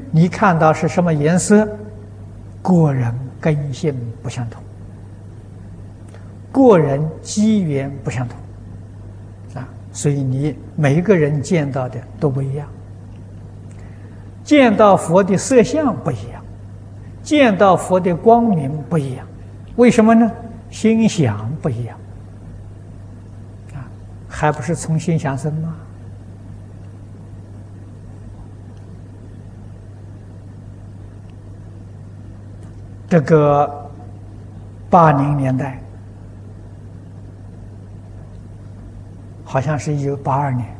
你看到是什么颜色，个人根性不相同，个人机缘不相同啊，所以你每一个人见到的都不一样，见到佛的色相不一样，见到佛的光明不一样，为什么呢？心想不一样啊，还不是从心想生吗？这个80年代，好像是1982年，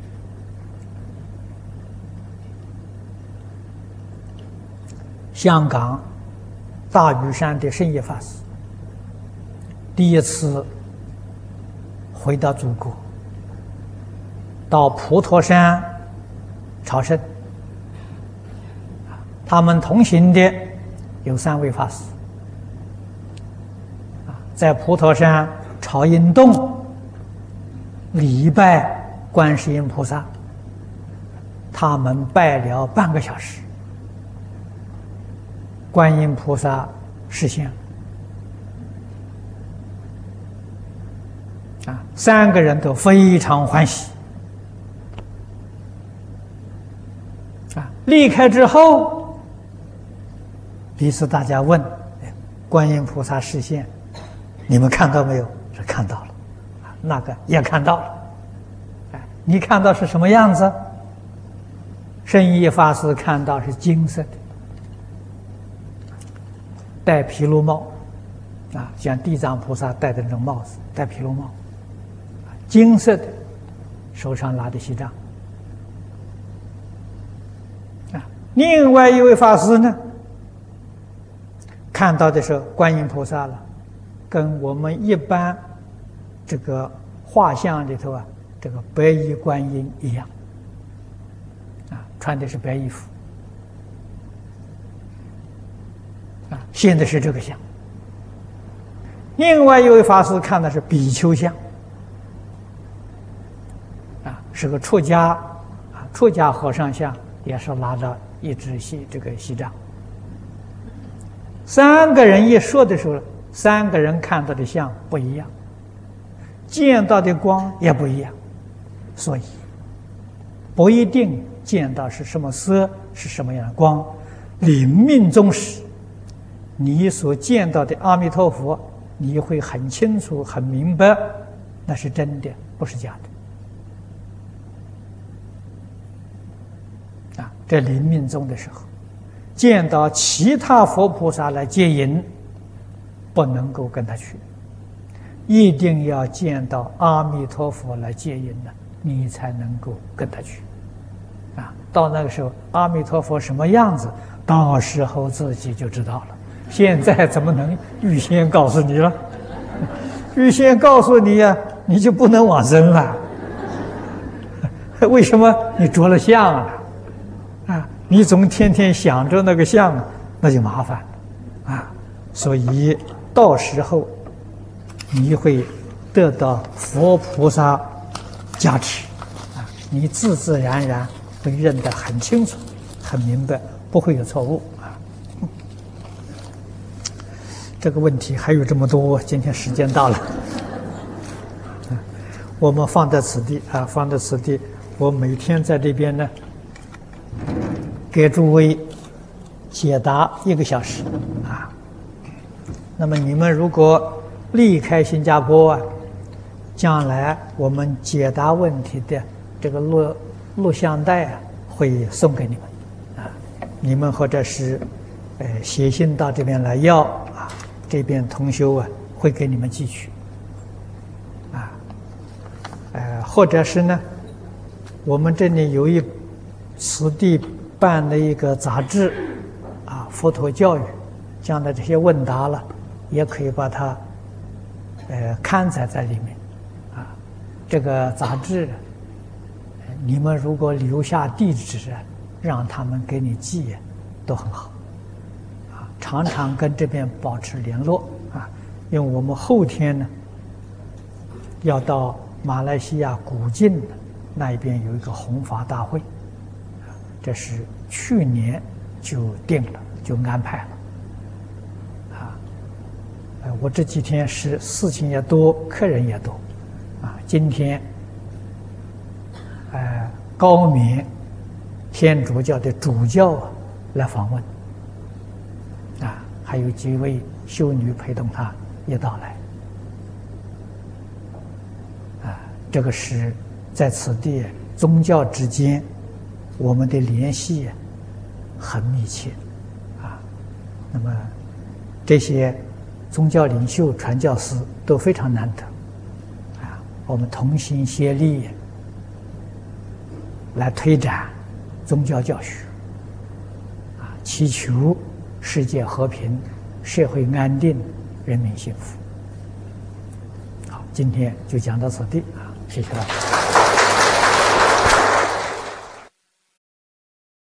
香港大屿山的圣业法师第一次回到祖国，到普陀山朝圣。他们同行的有3位法师，在普陀山朝阴洞礼拜观世音菩萨，他们拜了半个小时，观音菩萨示现，3个人都非常欢喜离开之后，彼此大家问观音菩萨示现，你们看到没有？说看到了，那个也看到了。你看到是什么样子？圣业法师看到是金色的，戴毗卢帽像地藏菩萨戴的那种帽子，戴毗卢帽，金色的，手上拿的锡杖。另外一位法师呢，看到的是观音菩萨了，跟我们一般这个画像里头这个白衣观音一样，穿的是白衣服，现的是这个像。另外一位法师看的是比丘像，是个出家和尚像，也是拿着一支锡杖。3个人一说的时候，3个人看到的像不一样，见到的光也不一样，所以不一定见到是什么色，是什么样的光。临命终时，你所见到的阿弥陀佛，你会很清楚很明白，那是真的，不是假的。这临命终的时候，见到其他佛菩萨来接引，不能够跟他去，一定要见到阿弥陀佛来接引了，你才能够跟他去。到那个时候，阿弥陀佛什么样子，到时候自己就知道了。现在怎么能预先告诉你了？预先告诉你你就不能往生了。为什么？你着了相了。你总天天想着那个相，那就麻烦了所以到时候你会得到佛菩萨加持你自自然然会认得很清楚很明白，不会有错误这个问题还有这么多，今天时间到了我们放在此地放在此地，我每天在这边呢给诸位解答1个小时那么你们如果离开新加坡将来我们解答问题的这个录像带会送给你们你们或者是写信到这边来要这边同修会给你们寄去或者是呢，我们这里有此地办了一个杂志佛陀教育，将来这些问答了，也可以把它刊载在里面这个杂志你们如果留下地址让他们给你寄都很好常常跟这边保持联络因为我们后天呢要到马来西亚古晋那一边有一个弘法大会这是去年就定了，就安排了。我这几天是事情也多，客人也多，今天高棉天主教的主教来访问，还有几位修女陪同他也到来，这个是在此地宗教之间我们的联系很密切，那么这些宗教领袖、传教士都非常难得，我们同心协力来推展宗教教学，祈求世界和平、社会安定、人民幸福。好，今天就讲到此地，谢谢大家。